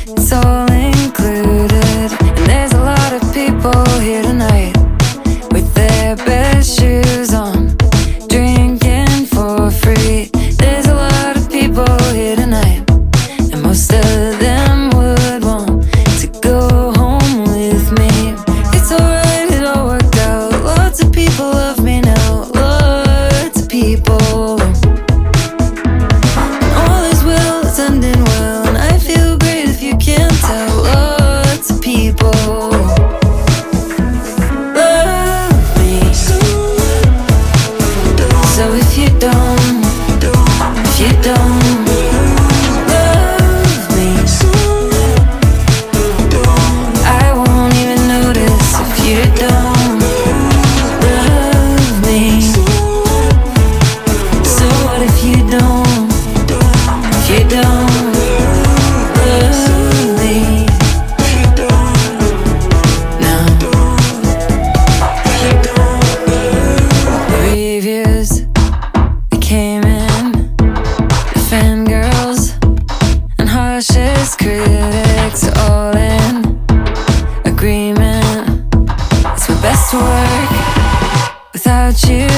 It's all included. And there's a lot of people here tonight with their best shoes on, drinking for free. There's a lot of people here tonight, and most of them would want to go home with me. It's alright, it all worked out. Lots of people love me now, lots of people. And all is well, it's ending well, and I feel great if you can't tell. Lots of people love me. So if you don't love me, I won't even notice if you don't love me. So what if you don't love me? No. Reviews that came in, the fangirls and harshest critics are all in agreement. It's my best work without you.